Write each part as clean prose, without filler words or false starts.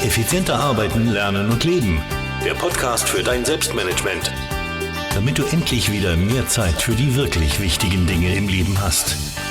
Effizienter arbeiten, lernen und leben. Der Podcast für dein Selbstmanagement. Damit du endlich wieder mehr Zeit für die wirklich wichtigen Dinge im Leben hast.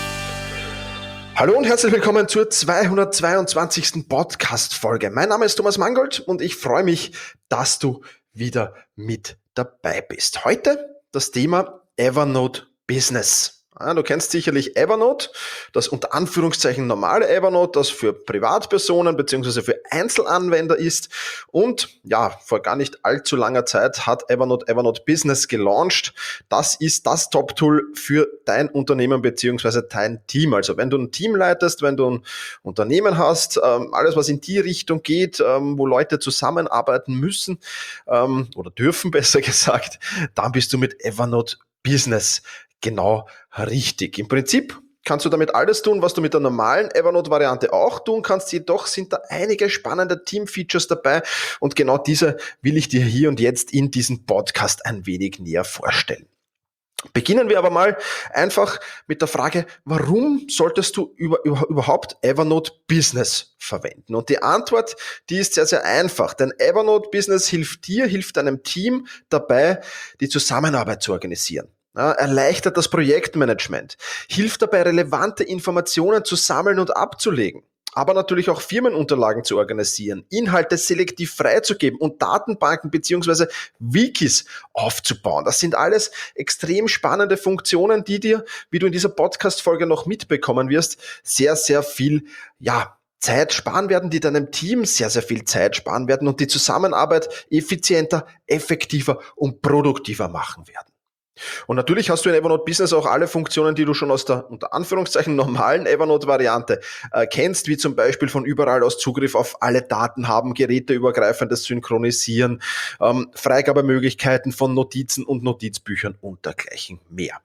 Hallo und herzlich willkommen zur 222. Podcast-Folge. Mein Name ist Thomas Mangold und ich freue mich, dass du wieder mit dabei bist. Heute das Thema Evernote Business. Du kennst sicherlich Evernote, das unter Anführungszeichen normale Evernote, das für Privatpersonen bzw. für Einzelanwender ist. Und ja, vor gar nicht allzu langer Zeit hat Evernote Business gelauncht. Das ist das Top-Tool für dein Unternehmen bzw. dein Team. Also wenn du ein Team leitest, wenn du ein Unternehmen hast, alles was in die Richtung geht, wo Leute zusammenarbeiten müssen oder dürfen, besser gesagt, dann bist du mit Evernote Business genau richtig. Im Prinzip kannst du damit alles tun, was du mit der normalen Evernote-Variante auch tun kannst. Jedoch sind da einige spannende Team-Features dabei und genau diese will ich dir hier und jetzt in diesem Podcast ein wenig näher vorstellen. Beginnen wir aber mal einfach mit der Frage, warum solltest du überhaupt Evernote Business verwenden? Und die Antwort, die ist sehr, sehr einfach, denn Evernote Business hilft deinem Team dabei, die Zusammenarbeit zu organisieren. Ja, erleichtert das Projektmanagement, hilft dabei, relevante Informationen zu sammeln und abzulegen, aber natürlich auch Firmenunterlagen zu organisieren, Inhalte selektiv freizugeben und Datenbanken bzw. Wikis aufzubauen. Das sind alles extrem spannende Funktionen, die dir, wie du in dieser Podcast-Folge noch mitbekommen wirst, sehr, sehr viel, Zeit sparen werden, die deinem Team sehr, sehr viel Zeit sparen werden und die Zusammenarbeit effizienter, effektiver und produktiver machen werden. Und natürlich hast du in Evernote Business auch alle Funktionen, die du schon aus der unter Anführungszeichen normalen Evernote-Variante kennst, wie zum Beispiel von überall aus Zugriff auf alle Daten haben, geräteübergreifendes Synchronisieren, Freigabemöglichkeiten von Notizen und Notizbüchern und dergleichen mehr.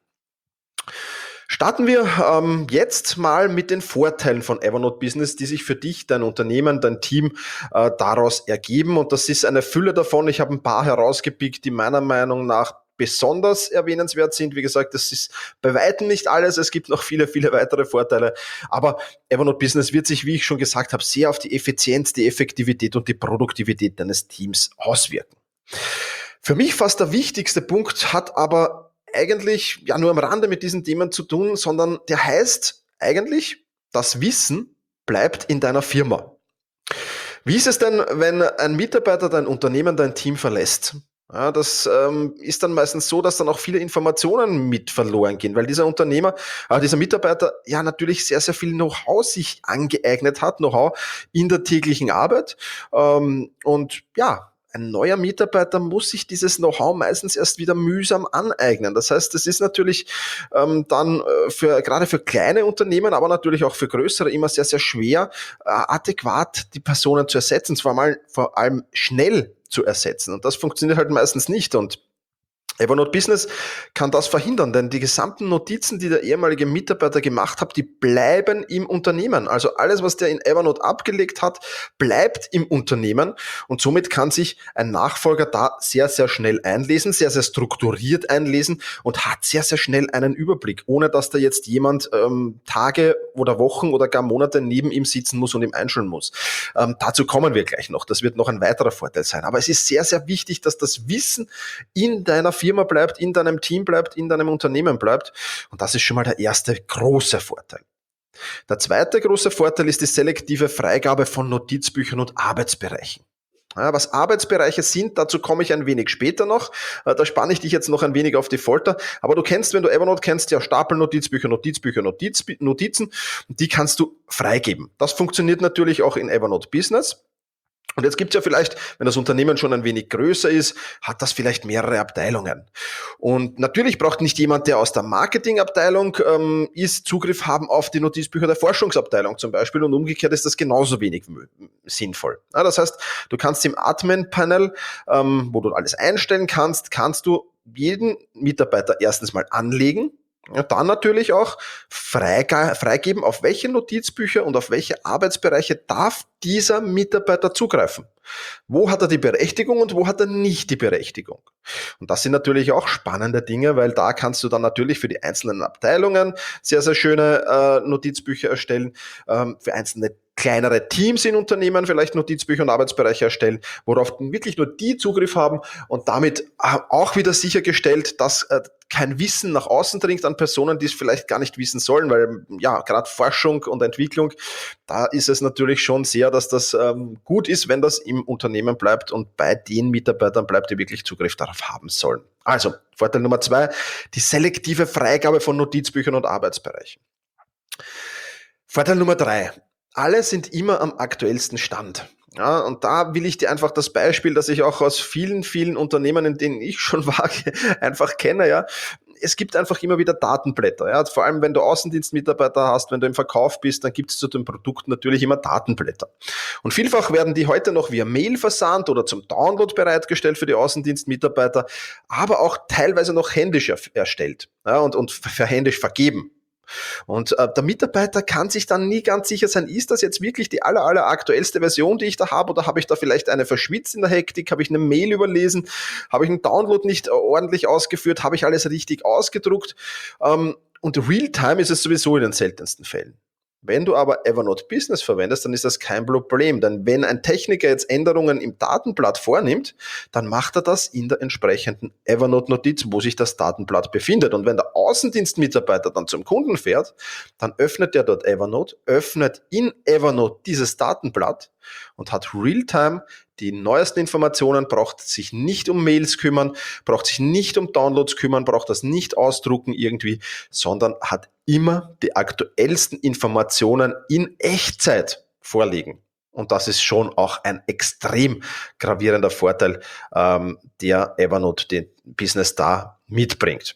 Starten wir jetzt mal mit den Vorteilen von Evernote Business, die sich für dich, dein Unternehmen, dein Team daraus ergeben. Und das ist eine Fülle davon. Ich habe ein paar herausgepickt, die meiner Meinung nach besonders erwähnenswert sind. Wie gesagt, das ist bei weitem nicht alles. Es gibt noch viele, viele weitere Vorteile. Aber Evernote Business wird sich, wie ich schon gesagt habe, sehr auf die Effizienz, die Effektivität und die Produktivität deines Teams auswirken. Für mich fast der wichtigste Punkt hat aber eigentlich nur am Rande mit diesen Themen zu tun, sondern der heißt eigentlich, das Wissen bleibt in deiner Firma. Wie ist es denn, wenn ein Mitarbeiter dein Unternehmen, dein Team verlässt? Ja, das ist dann meistens so, dass dann auch viele Informationen mit verloren gehen, weil dieser Mitarbeiter natürlich sehr, sehr viel Know-how sich angeeignet hat, Know-how in der täglichen Arbeit. Ein neuer Mitarbeiter muss sich dieses Know-how meistens erst wieder mühsam aneignen. Das heißt, es ist natürlich gerade für kleine Unternehmen, aber natürlich auch für größere immer sehr, sehr schwer, adäquat die Personen zu ersetzen, vor allem schnell zu ersetzen. Und das funktioniert halt meistens nicht. Und Evernote Business kann das verhindern, denn die gesamten Notizen, die der ehemalige Mitarbeiter gemacht hat, die bleiben im Unternehmen. Also alles, was der in Evernote abgelegt hat, bleibt im Unternehmen und somit kann sich ein Nachfolger da sehr, sehr schnell einlesen, sehr, sehr strukturiert einlesen und hat sehr, sehr schnell einen Überblick, ohne dass da jetzt jemand Tage oder Wochen oder gar Monate neben ihm sitzen muss und ihm einschauen muss. Dazu kommen wir gleich noch. Das wird noch ein weiterer Vorteil sein. Aber es ist sehr, sehr wichtig, dass das Wissen in deiner Firma bleibt, in deinem Team bleibt, in deinem Unternehmen bleibt. Und das ist schon mal der erste große Vorteil. Der zweite große Vorteil ist die selektive Freigabe von Notizbüchern und Arbeitsbereichen. Ja, was Arbeitsbereiche sind, dazu komme ich ein wenig später noch. Da spanne ich dich jetzt noch ein wenig auf die Folter. Aber du kennst, wenn du Evernote kennst, ja Stapel Notizbücher, Notizen. Und die kannst du freigeben. Das funktioniert natürlich auch in Evernote Business. Und jetzt gibt's ja vielleicht, wenn das Unternehmen schon ein wenig größer ist, hat das vielleicht mehrere Abteilungen. Und natürlich braucht nicht jemand, der aus der Marketingabteilung ist, Zugriff haben auf die Notizbücher der Forschungsabteilung zum Beispiel und umgekehrt ist das genauso wenig sinnvoll. Ja, das heißt, du kannst im Admin-Panel, wo du alles einstellen kannst du jeden Mitarbeiter erstens mal anlegen. Ja, dann natürlich auch freigeben, auf welche Notizbücher und auf welche Arbeitsbereiche darf dieser Mitarbeiter zugreifen. Wo hat er die Berechtigung und wo hat er nicht die Berechtigung? Und das sind natürlich auch spannende Dinge, weil da kannst du dann natürlich für die einzelnen Abteilungen sehr, sehr schöne Notizbücher erstellen, für einzelne kleinere Teams in Unternehmen vielleicht Notizbücher und Arbeitsbereiche erstellen, worauf wirklich nur die Zugriff haben und damit auch wieder sichergestellt, dass kein Wissen nach außen dringt an Personen, die es vielleicht gar nicht wissen sollen, weil ja, gerade Forschung und Entwicklung, da ist es natürlich schon sehr, dass das gut ist, wenn das im Unternehmen bleibt und bei den Mitarbeitern bleibt, die wirklich Zugriff darauf haben sollen. Also, Vorteil Nummer 2, die selektive Freigabe von Notizbüchern und Arbeitsbereichen. Vorteil Nummer 3, alle sind immer am aktuellsten Stand. Ja, und da will ich dir einfach das Beispiel, das ich auch aus vielen, vielen Unternehmen, in denen ich schon war, einfach kenne, ja. Es gibt einfach immer wieder Datenblätter. Ja. Vor allem, wenn du Außendienstmitarbeiter hast, wenn du im Verkauf bist, dann gibt es zu dem Produkt natürlich immer Datenblätter. Und vielfach werden die heute noch via Mail versandt oder zum Download bereitgestellt für die Außendienstmitarbeiter, aber auch teilweise noch händisch erstellt, ja, und für händisch vergeben. Und der Mitarbeiter kann sich dann nie ganz sicher sein, ist das jetzt wirklich die aller aktuellste Version, die ich da habe, oder habe ich da vielleicht eine verschwitzt in der Hektik, habe ich eine Mail überlesen, habe ich einen Download nicht ordentlich ausgeführt, habe ich alles richtig ausgedruckt? Und Realtime ist es sowieso in den seltensten Fällen. Wenn du aber Evernote Business verwendest, dann ist das kein Problem, denn wenn ein Techniker jetzt Änderungen im Datenblatt vornimmt, dann macht er das in der entsprechenden Evernote-Notiz, wo sich das Datenblatt befindet. Und wenn der Außendienstmitarbeiter dann zum Kunden fährt, dann öffnet er dort Evernote, öffnet in Evernote dieses Datenblatt und hat Realtime die neuesten Informationen, braucht sich nicht um Mails kümmern, braucht sich nicht um Downloads kümmern, braucht das nicht ausdrucken irgendwie, sondern hat immer die aktuellsten Informationen in Echtzeit vorliegen. Und das ist schon auch ein extrem gravierender Vorteil, der Evernote den Business da mitbringt.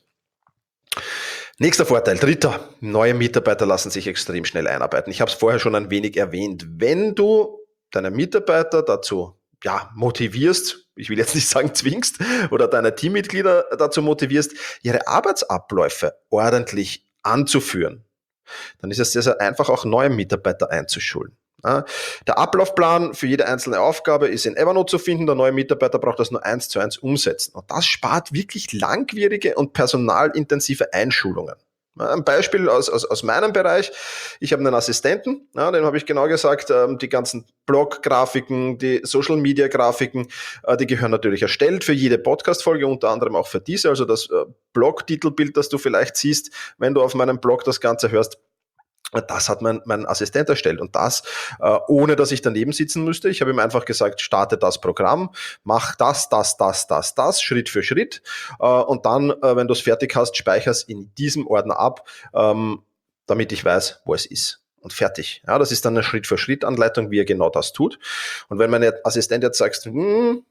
Nächster Vorteil, dritter, neue Mitarbeiter lassen sich extrem schnell einarbeiten. Ich habe es vorher schon ein wenig erwähnt. Wenn du deine Mitarbeiter dazu motivierst, ich will jetzt nicht sagen zwingst, oder deine Teammitglieder dazu motivierst, ihre Arbeitsabläufe ordentlich anzuführen, dann ist es sehr, sehr einfach, auch neue Mitarbeiter einzuschulen. Der Ablaufplan für jede einzelne Aufgabe ist in Evernote zu finden. Der neue Mitarbeiter braucht das nur 1:1 umsetzen. Und das spart wirklich langwierige und personalintensive Einschulungen. Ein Beispiel aus meinem Bereich. Ich habe einen Assistenten, dem habe ich genau gesagt, die ganzen Blog-Grafiken, die Social-Media-Grafiken, die gehören natürlich erstellt für jede Podcast-Folge, unter anderem auch für diese. Also das Blog-Titelbild, das du vielleicht siehst, wenn du auf meinem Blog das Ganze hörst, das hat mein Assistent erstellt und das, ohne dass ich daneben sitzen müsste. Ich habe ihm einfach gesagt, starte das Programm, mach das, Schritt für Schritt und dann, wenn du es fertig hast, speicher es in diesem Ordner ab, damit ich weiß, wo es ist. Und fertig. Ja, das ist dann eine Schritt-für-Schritt-Anleitung, wie er genau das tut. Und wenn mein Assistent jetzt sagt, ich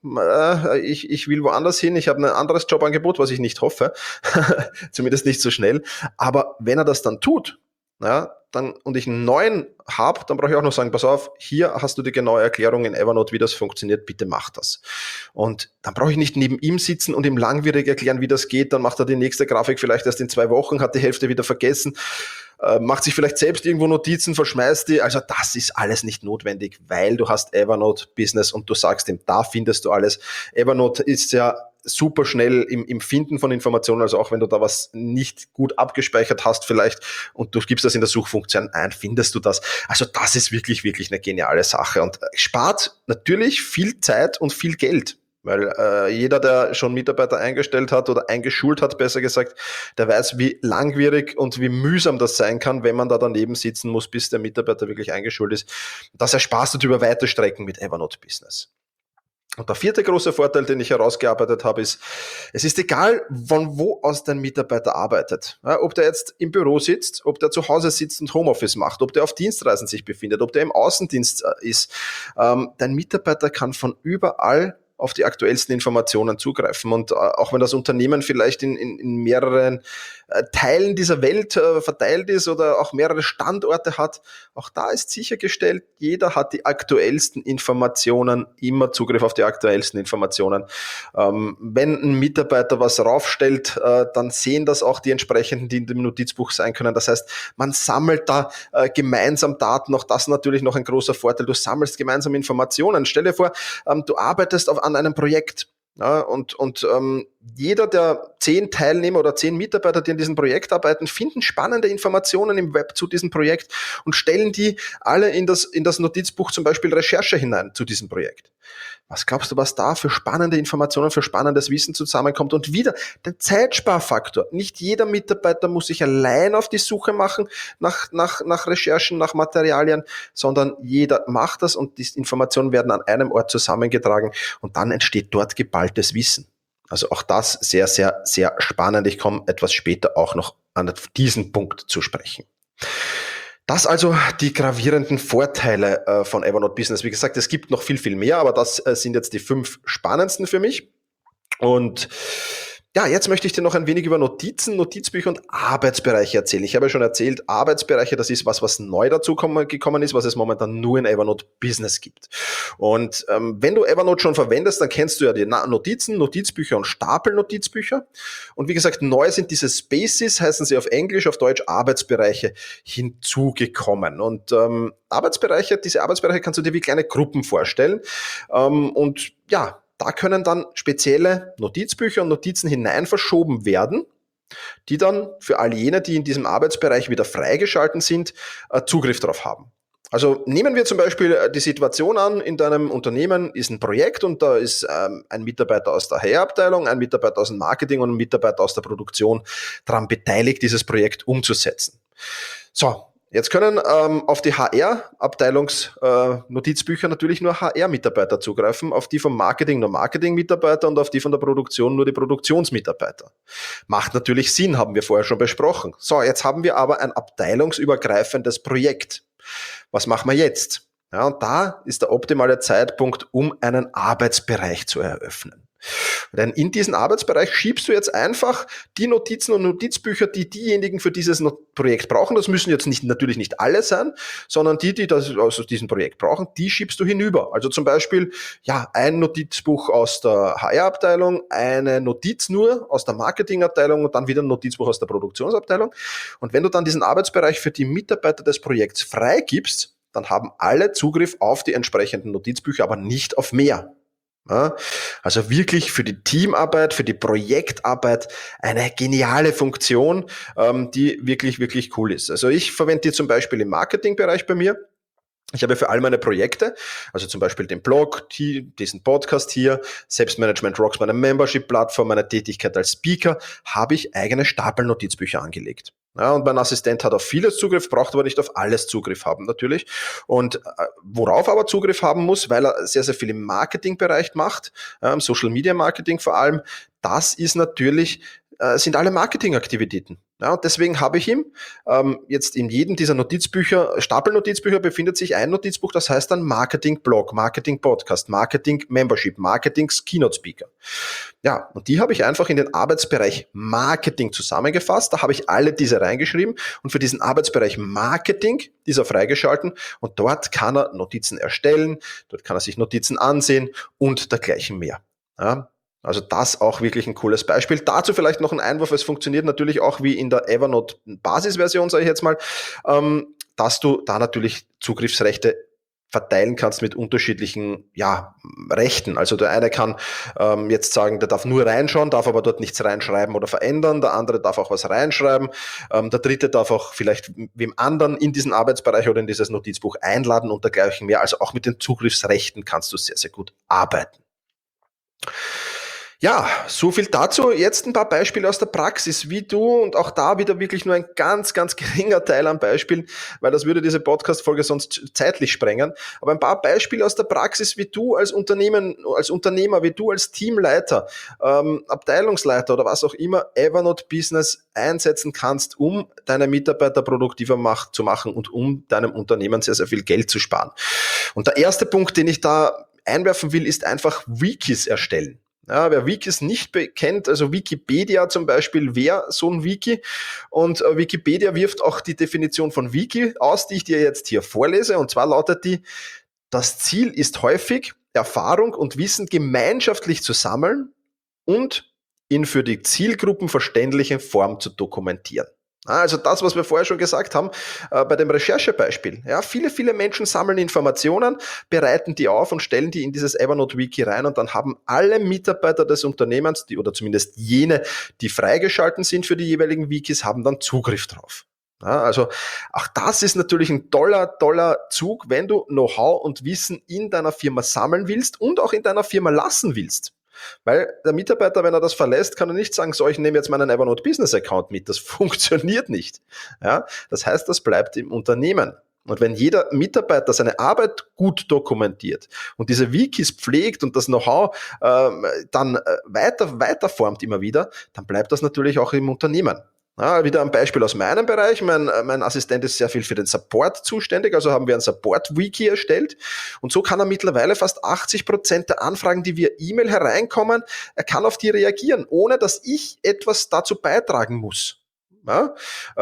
will woanders hin, ich habe ein anderes Jobangebot, was ich nicht hoffe, zumindest nicht so schnell, aber wenn er das dann tut, ja, dann, und ich einen neuen habe, dann brauche ich auch noch sagen, pass auf, hier hast du die genaue Erklärung in Evernote, wie das funktioniert, bitte mach das. Und dann brauche ich nicht neben ihm sitzen und ihm langwierig erklären, wie das geht, dann macht er die nächste Grafik vielleicht erst in 2 Wochen, hat die Hälfte wieder vergessen, macht sich vielleicht selbst irgendwo Notizen, verschmeißt die, also das ist alles nicht notwendig, weil du hast Evernote Business und du sagst ihm, da findest du alles. Evernote ist ja super schnell im Finden von Informationen, also auch wenn du da was nicht gut abgespeichert hast vielleicht und du gibst das in der Suchfunktion ein, findest du das. Also das ist wirklich, wirklich eine geniale Sache und spart natürlich viel Zeit und viel Geld. Weil jeder, der schon Mitarbeiter eingestellt hat oder eingeschult hat, besser gesagt, der weiß, wie langwierig und wie mühsam das sein kann, wenn man da daneben sitzen muss, bis der Mitarbeiter wirklich eingeschult ist. Das ersparst du über weite Strecken mit Evernote Business. Und der 4. große Vorteil, den ich herausgearbeitet habe, ist, es ist egal, von wo aus dein Mitarbeiter arbeitet. Ja, ob der jetzt im Büro sitzt, ob der zu Hause sitzt und Homeoffice macht, ob der auf Dienstreisen sich befindet, ob der im Außendienst ist. Dein Mitarbeiter kann von überall auf die aktuellsten Informationen zugreifen. Und auch wenn das Unternehmen vielleicht in mehreren Teilen dieser Welt verteilt ist oder auch mehrere Standorte hat, auch da ist sichergestellt, jeder hat die aktuellsten Informationen, immer Zugriff auf die aktuellsten Informationen. Wenn ein Mitarbeiter was raufstellt, dann sehen das auch die entsprechenden, die in dem Notizbuch sein können. Das heißt, man sammelt da gemeinsam Daten, auch das natürlich noch ein großer Vorteil. Du sammelst gemeinsam Informationen. Stell dir vor, du arbeitest an einem Projekt. Ja, und jeder der 10 Teilnehmer oder 10 Mitarbeiter, die an diesem Projekt arbeiten, finden spannende Informationen im Web zu diesem Projekt und stellen die alle in das Notizbuch, zum Beispiel Recherche hinein zu diesem Projekt. Was glaubst du, was da für spannende Informationen, für spannendes Wissen zusammenkommt? Und wieder der Zeitsparfaktor. Nicht jeder Mitarbeiter muss sich allein auf die Suche machen nach Recherchen, nach Materialien, sondern jeder macht das und die Informationen werden an einem Ort zusammengetragen und dann entsteht dort geballtes Wissen. Also auch das sehr, sehr, sehr spannend. Ich komme etwas später auch noch an diesen Punkt zu sprechen. Das also die gravierenden Vorteile von Evernote Business. Wie gesagt, es gibt noch viel, viel mehr, aber das sind jetzt die 5 spannendsten für mich. Und ja, jetzt möchte ich dir noch ein wenig über Notizen, Notizbücher und Arbeitsbereiche erzählen. Ich habe ja schon erzählt, Arbeitsbereiche, das ist was neu dazu gekommen ist, was es momentan nur in Evernote Business gibt. Und wenn du Evernote schon verwendest, dann kennst du ja die Notizen, Notizbücher und Stapelnotizbücher. Und wie gesagt, neu sind diese Spaces, heißen sie auf Englisch, auf Deutsch Arbeitsbereiche hinzugekommen. Und diese Arbeitsbereiche kannst du dir wie kleine Gruppen vorstellen. Und ja, da können dann spezielle Notizbücher und Notizen hinein verschoben werden, die dann für all jene, die in diesem Arbeitsbereich wieder freigeschalten sind, Zugriff darauf haben. Also nehmen wir zum Beispiel die Situation an, in deinem Unternehmen ist ein Projekt und da ist ein Mitarbeiter aus der HR-Abteilung, ein Mitarbeiter aus dem Marketing und ein Mitarbeiter aus der Produktion daran beteiligt, dieses Projekt umzusetzen. So. Jetzt können auf die HR-Abteilungs-Notizbücher natürlich nur HR-Mitarbeiter zugreifen, auf die vom Marketing nur Marketing-Mitarbeiter und auf die von der Produktion nur die Produktionsmitarbeiter. Macht natürlich Sinn, haben wir vorher schon besprochen. So, jetzt haben wir aber ein abteilungsübergreifendes Projekt. Was machen wir jetzt? Ja, und da ist der optimale Zeitpunkt, um einen Arbeitsbereich zu eröffnen. Denn in diesen Arbeitsbereich schiebst du jetzt einfach die Notizen und Notizbücher, die diejenigen für dieses Projekt brauchen. Das müssen jetzt natürlich nicht alle sein, sondern die das aus diesem Projekt brauchen, die schiebst du hinüber. Also zum Beispiel, ja, ein Notizbuch aus der HR-Abteilung, eine Notiz nur aus der Marketing-Abteilung und dann wieder ein Notizbuch aus der Produktionsabteilung. Und wenn du dann diesen Arbeitsbereich für die Mitarbeiter des Projekts freigibst, dann haben alle Zugriff auf die entsprechenden Notizbücher, aber nicht auf mehr. Ja, also wirklich für die Teamarbeit, für die Projektarbeit eine geniale Funktion, die wirklich, wirklich cool ist. Also ich verwende die zum Beispiel im Marketingbereich bei mir. Ich habe für all meine Projekte, also zum Beispiel den Blog, diesen Podcast hier, Selbstmanagement Rocks, meine Membership-Plattform, meine Tätigkeit als Speaker, habe ich eigene Stapelnotizbücher angelegt. Ja, und mein Assistent hat auf vieles Zugriff, braucht aber nicht auf alles Zugriff haben natürlich. Und worauf aber Zugriff haben muss, weil er sehr, sehr viel im Marketingbereich macht, im Social Media Marketing vor allem, das ist natürlich, sind alle Marketingaktivitäten. Ja, und deswegen habe ich ihm jetzt in jedem dieser Notizbücher, Stapelnotizbücher, befindet sich ein Notizbuch, das heißt dann Marketing-Blog, Marketing-Podcast, Marketing-Membership, Marketing-Keynote-Speaker. Ja, und die habe ich einfach in den Arbeitsbereich Marketing zusammengefasst. Da habe ich alle diese reingeschrieben und für diesen Arbeitsbereich Marketing ist er freigeschalten und dort kann er Notizen erstellen, dort kann er sich Notizen ansehen und dergleichen mehr. Ja. Also das auch wirklich ein cooles Beispiel. Dazu vielleicht noch ein Einwurf, es funktioniert natürlich auch wie in der Evernote Basisversion, sage ich jetzt mal, dass du da natürlich Zugriffsrechte verteilen kannst mit unterschiedlichen Rechten. Also der eine kann jetzt sagen, der darf nur reinschauen, darf aber dort nichts reinschreiben oder verändern. Der andere darf auch was reinschreiben. Der dritte darf auch vielleicht wem anderen in diesen Arbeitsbereich oder in dieses Notizbuch einladen und dergleichen mehr. Also auch mit den Zugriffsrechten kannst du sehr, sehr gut arbeiten. Ja, so viel dazu. Jetzt ein paar Beispiele aus der Praxis, wie du, und auch da wieder wirklich nur ein ganz, ganz geringer Teil an Beispielen, weil das würde diese Podcast-Folge sonst zeitlich sprengen. Aber ein paar Beispiele aus der Praxis, wie du als Unternehmer, wie du als Teamleiter, Abteilungsleiter oder was auch immer Evernote Business einsetzen kannst, um deine Mitarbeiter produktiver zu machen und um deinem Unternehmen sehr, sehr viel Geld zu sparen. Und der erste Punkt, den ich da einwerfen will, ist einfach Wikis erstellen. Ja, wer Wikis nicht kennt, also Wikipedia zum Beispiel, wäre so ein Wiki. Und Wikipedia wirft auch die Definition von Wiki aus, die ich dir jetzt hier vorlese. Und zwar lautet die: Das Ziel ist häufig, Erfahrung und Wissen gemeinschaftlich zu sammeln und in für die Zielgruppen verständliche Form zu dokumentieren. Also das, was wir vorher schon gesagt haben, bei dem Recherchebeispiel. Ja, viele Menschen sammeln Informationen, bereiten die auf und stellen die in dieses Evernote-Wiki rein, und dann haben alle Mitarbeiter des Unternehmens, oder zumindest jene, die freigeschalten sind für die jeweiligen Wikis, haben dann Zugriff drauf. Ja, also auch das ist natürlich ein toller Zug, wenn du Know-how und Wissen in deiner Firma sammeln willst und auch in deiner Firma lassen willst. Weil der Mitarbeiter, wenn er das verlässt, kann er nicht sagen, so, ich nehme jetzt meinen Evernote Business Account mit. Das funktioniert nicht. Ja, das heißt, das bleibt im Unternehmen. Und wenn jeder Mitarbeiter seine Arbeit gut dokumentiert und diese Wikis pflegt und das Know-how dann weiterformt immer wieder, dann bleibt das natürlich auch im Unternehmen. Ja, wieder ein Beispiel aus meinem Bereich. Mein Assistent ist sehr viel für den Support zuständig, also haben wir ein Support-Wiki erstellt, und so kann er mittlerweile fast 80% der Anfragen, die via E-Mail hereinkommen, er kann auf die reagieren, ohne dass ich etwas dazu beitragen muss. Ja?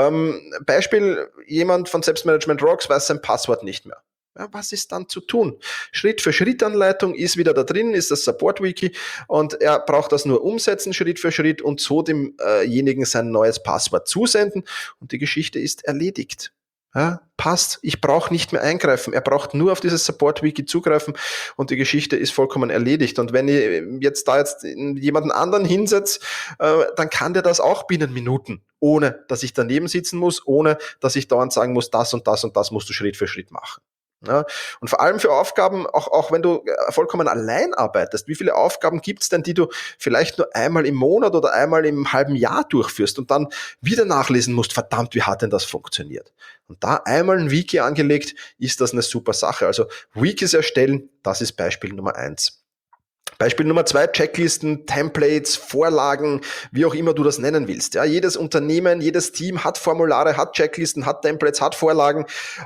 Beispiel, jemand von Selbstmanagement Rocks weiß sein Passwort nicht mehr. Ja, was ist dann zu tun? Schritt-für-Schritt-Anleitung ist wieder da drin, ist das Support-Wiki, und er braucht das nur umsetzen, Schritt für Schritt, und so demjenigen sein neues Passwort zusenden, und die Geschichte ist erledigt. Ja, passt, ich brauche nicht mehr eingreifen, er braucht nur auf dieses Support-Wiki zugreifen, und die Geschichte ist vollkommen erledigt. Und wenn ich jetzt jemanden anderen hinsetze, dann kann der das auch binnen Minuten, ohne dass ich daneben sitzen muss, ohne dass ich dauernd sagen muss, das und das und das musst du Schritt für Schritt machen. Ja, und vor allem für Aufgaben, auch wenn du vollkommen allein arbeitest, wie viele Aufgaben gibt es denn, die du vielleicht nur einmal im Monat oder einmal im halben Jahr durchführst und dann wieder nachlesen musst, verdammt, wie hat denn das funktioniert? Und da einmal ein Wiki angelegt, ist das eine super Sache. Also Wikis erstellen, das ist Beispiel Nummer 1. Beispiel Nummer 2, Checklisten, Templates, Vorlagen, wie auch immer du das nennen willst. Ja, jedes Unternehmen, jedes Team hat Formulare, hat Checklisten, hat Templates, hat Vorlagen,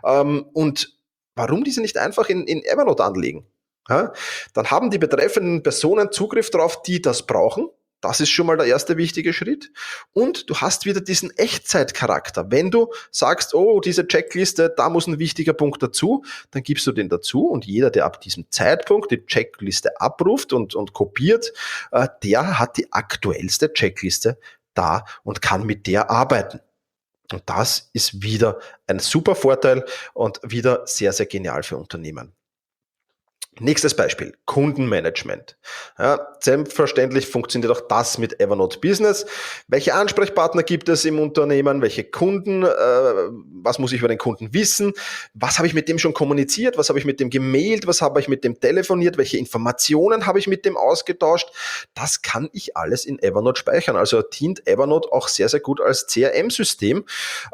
und warum diese nicht einfach in Evernote anlegen? Ja? Dann haben die betreffenden Personen Zugriff darauf, die das brauchen. Das ist schon mal der erste wichtige Schritt. Und du hast wieder diesen Echtzeitcharakter. Wenn du sagst, oh, diese Checkliste, da muss ein wichtiger Punkt dazu, dann gibst du den dazu, und jeder, der ab diesem Zeitpunkt die Checkliste abruft und kopiert, der hat die aktuellste Checkliste da und kann mit der arbeiten. Und das ist wieder ein super Vorteil und wieder sehr, sehr genial für Unternehmen. Nächstes Beispiel, Kundenmanagement. Ja, selbstverständlich funktioniert auch das mit Evernote Business. Welche Ansprechpartner gibt es im Unternehmen? Welche Kunden? Was muss ich über den Kunden wissen? Was habe ich mit dem schon kommuniziert? Was habe ich mit dem gemailt? Was habe ich mit dem telefoniert? Welche Informationen habe ich mit dem ausgetauscht? Das kann ich alles in Evernote speichern. Also dient Evernote auch sehr, sehr gut als CRM-System.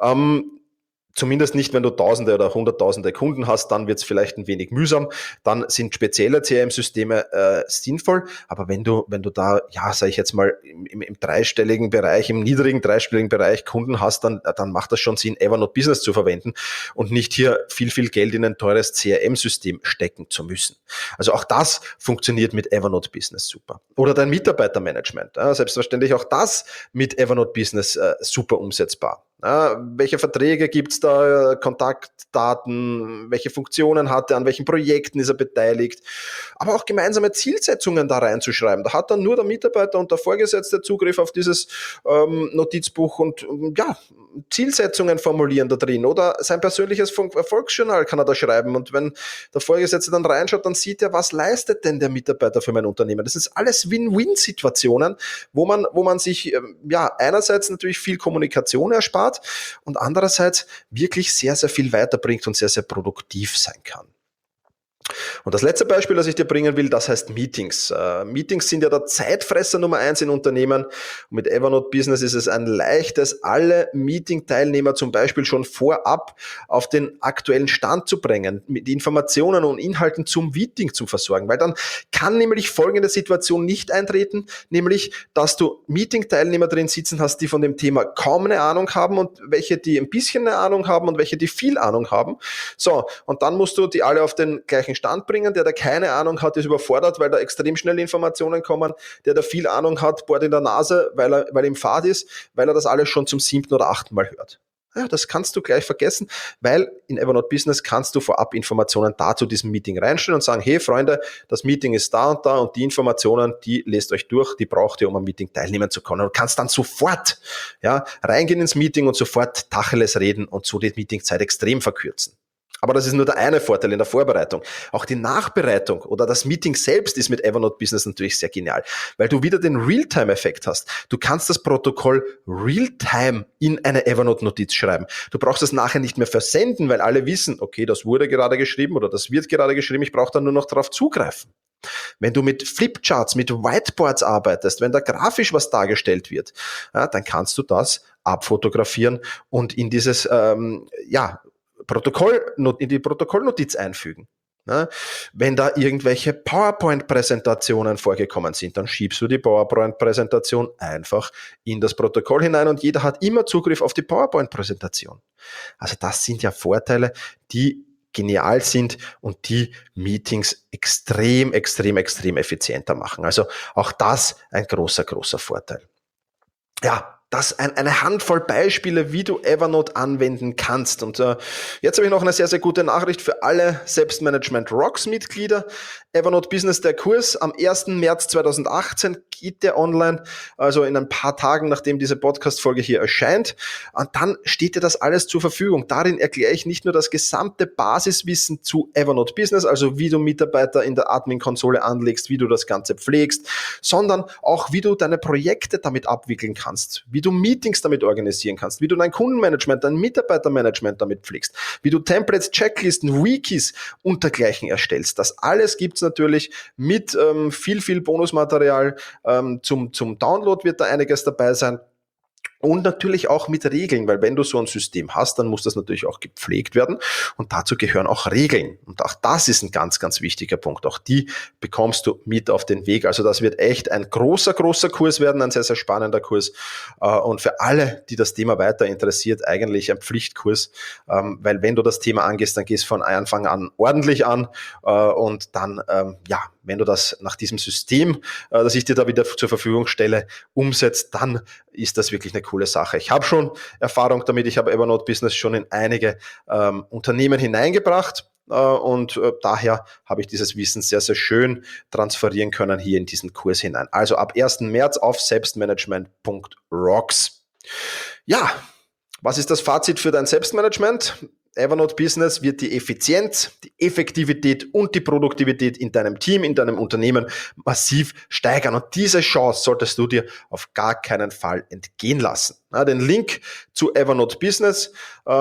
Zumindest nicht, wenn du Tausende oder Hunderttausende Kunden hast, dann wird es vielleicht ein wenig mühsam. Dann sind spezielle CRM-Systeme sinnvoll. Aber wenn du da, ja, sage ich jetzt mal, im dreistelligen Bereich, im niedrigen dreistelligen Bereich Kunden hast, dann macht das schon Sinn, Evernote Business zu verwenden und nicht hier viel Geld in ein teures CRM-System stecken zu müssen. Also auch das funktioniert mit Evernote Business super. Oder dein Mitarbeitermanagement. Ja, selbstverständlich auch das mit Evernote Business super umsetzbar. Welche Verträge gibt's da, Kontaktdaten, welche Funktionen hat er, an welchen Projekten ist er beteiligt, aber auch gemeinsame Zielsetzungen da reinzuschreiben. Da hat dann nur der Mitarbeiter und der Vorgesetzte Zugriff auf dieses Notizbuch und ja, Zielsetzungen formulieren da drin, oder sein persönliches Erfolgsjournal kann er da schreiben, und wenn der Vorgesetzte dann reinschaut, dann sieht er, was leistet denn der Mitarbeiter für mein Unternehmen. Das ist alles Win-Win-Situationen, wo man sich ja einerseits natürlich viel Kommunikation erspart und andererseits wirklich sehr, sehr viel weiterbringt und sehr, sehr produktiv sein kann. Und das letzte Beispiel, das ich dir bringen will, das heißt Meetings. Meetings sind ja der Zeitfresser Nummer 1 in Unternehmen. Und mit Evernote Business ist es ein leichtes, alle Meeting-Teilnehmer zum Beispiel schon vorab auf den aktuellen Stand zu bringen, mit Informationen und Inhalten zum Meeting zu versorgen. Weil dann kann nämlich folgende Situation nicht eintreten, nämlich, dass du Meeting-Teilnehmer drin sitzen hast, die von dem Thema kaum eine Ahnung haben und welche, die ein bisschen eine Ahnung haben und welche, die viel Ahnung haben. So, und dann musst du die alle auf den gleichen Stand bringen. Der keine Ahnung hat, ist überfordert, weil da extrem schnell Informationen kommen. Der viel Ahnung hat, bohrt in der Nase, weil ihm fad ist, weil er das alles schon zum 7. oder 8. Mal hört. Ja, das kannst du gleich vergessen, weil in Evernote Business kannst du vorab Informationen dazu diesem Meeting reinstellen und sagen, hey Freunde, das Meeting ist da und die Informationen, die lest euch durch, die braucht ihr, um am Meeting teilnehmen zu können. Du kannst dann sofort reingehen ins Meeting und sofort Tacheles reden und so die Meetingzeit extrem verkürzen. Aber das ist nur der eine Vorteil in der Vorbereitung. Auch die Nachbereitung oder das Meeting selbst ist mit Evernote Business natürlich sehr genial, weil du wieder den Realtime-Effekt hast. Du kannst das Protokoll Realtime in eine Evernote-Notiz schreiben. Du brauchst es nachher nicht mehr versenden, weil alle wissen, okay, das wurde gerade geschrieben oder das wird gerade geschrieben, ich brauche dann nur noch darauf zugreifen. Wenn du mit Flipcharts, mit Whiteboards arbeitest, wenn da grafisch was dargestellt wird, dann kannst du das abfotografieren und in dieses in die Protokollnotiz einfügen. Wenn da irgendwelche PowerPoint-Präsentationen vorgekommen sind, dann schiebst du die PowerPoint-Präsentation einfach in das Protokoll hinein und jeder hat immer Zugriff auf die PowerPoint-Präsentation. Also das sind ja Vorteile, die genial sind und die Meetings extrem effizienter machen. Also auch das ein großer Vorteil. Ja, das eine Handvoll Beispiele, wie du Evernote anwenden kannst. Und jetzt habe ich noch eine sehr gute Nachricht für alle Selbstmanagement Rocks Mitglieder. Evernote Business, der Kurs, am 1. März 2018 geht der online, also in ein paar Tagen, nachdem diese Podcast-Folge hier erscheint. Und dann steht dir das alles zur Verfügung. Darin erkläre ich nicht nur das gesamte Basiswissen zu Evernote Business, also wie du Mitarbeiter in der Admin-Konsole anlegst, wie du das Ganze pflegst, sondern auch, wie du deine Projekte damit abwickeln kannst, wie du Meetings damit organisieren kannst, wie du dein Kundenmanagement, dein Mitarbeitermanagement damit pflegst, wie du Templates, Checklisten, Wikis und dergleichen erstellst. Das alles gibt's natürlich mit viel Bonusmaterial. Zum Download wird da einiges dabei sein. Und natürlich auch mit Regeln, weil wenn du so ein System hast, dann muss das natürlich auch gepflegt werden und dazu gehören auch Regeln. Und auch das ist ein ganz wichtiger Punkt. Auch die bekommst du mit auf den Weg. Also das wird echt ein großer Kurs werden, ein sehr spannender Kurs und für alle, die das Thema weiter interessiert, eigentlich ein Pflichtkurs, weil wenn du das Thema angehst, dann gehst du von Anfang an ordentlich an und dann, wenn du das nach diesem System, das ich dir da wieder zur Verfügung stelle, umsetzt, dann ist das wirklich eine coole Sache. Ich habe schon Erfahrung damit, ich habe Evernote Business schon in einige Unternehmen hineingebracht und daher habe ich dieses Wissen sehr schön transferieren können hier in diesen Kurs hinein. Also ab 1. März auf selbstmanagement.rocks. Ja, was ist das Fazit für dein Selbstmanagement? Evernote Business wird die Effizienz, die Effektivität und die Produktivität in deinem Team, in deinem Unternehmen massiv steigern. Und diese Chance solltest du dir auf gar keinen Fall entgehen lassen. Den Link zu Evernote Business,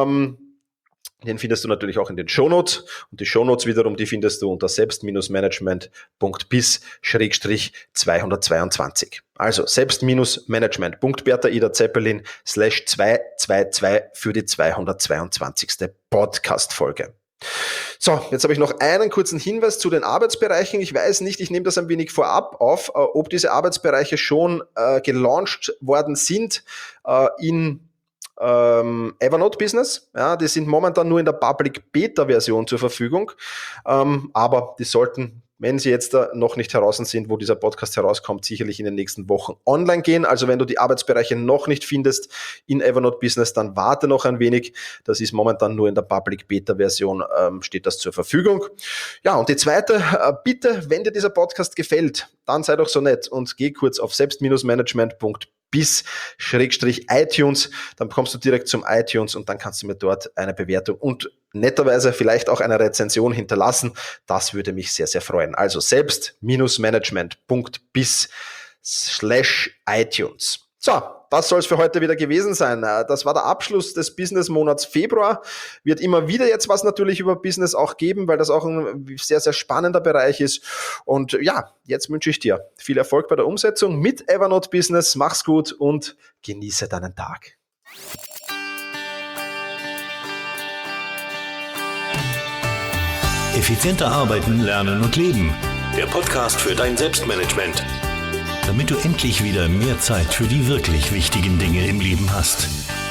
den findest du natürlich auch in den Shownotes. Und die Shownotes wiederum, die findest du unter selbst-management.bis/222. Also selbst-management.Bertha Ida Zeppelin /222 für die 222. Podcast-Folge. So, jetzt habe ich noch einen kurzen Hinweis zu den Arbeitsbereichen. Ich weiß nicht, ich nehme das ein wenig vorab auf, ob diese Arbeitsbereiche schon gelauncht worden sind in Evernote Business. Ja, die sind momentan nur in der Public Beta Version zur Verfügung, aber die sollten, wenn sie jetzt noch nicht heraus sind, wo dieser Podcast herauskommt, sicherlich in den nächsten Wochen online gehen. Also wenn du die Arbeitsbereiche noch nicht findest in Evernote Business, dann warte noch ein wenig. Das ist momentan nur in der Public Beta Version, steht das zur Verfügung. Ja, und die zweite, bitte, wenn dir dieser Podcast gefällt, dann sei doch so nett und geh kurz auf selbst-management.bis/iTunes, dann kommst du direkt zum iTunes und dann kannst du mir dort eine Bewertung und netterweise vielleicht auch eine Rezension hinterlassen. Das würde mich sehr freuen. Also selbst-management.bis/iTunes. So, das soll es für heute wieder gewesen sein. Das war der Abschluss des Business-Monats Februar. Wird immer wieder jetzt was natürlich über Business auch geben, weil das auch ein sehr spannender Bereich ist. Und ja, jetzt wünsche ich dir viel Erfolg bei der Umsetzung mit Evernote Business. Mach's gut und genieße deinen Tag. Effizienter arbeiten, lernen und leben. Der Podcast für dein Selbstmanagement. Damit du endlich wieder mehr Zeit für die wirklich wichtigen Dinge im Leben hast.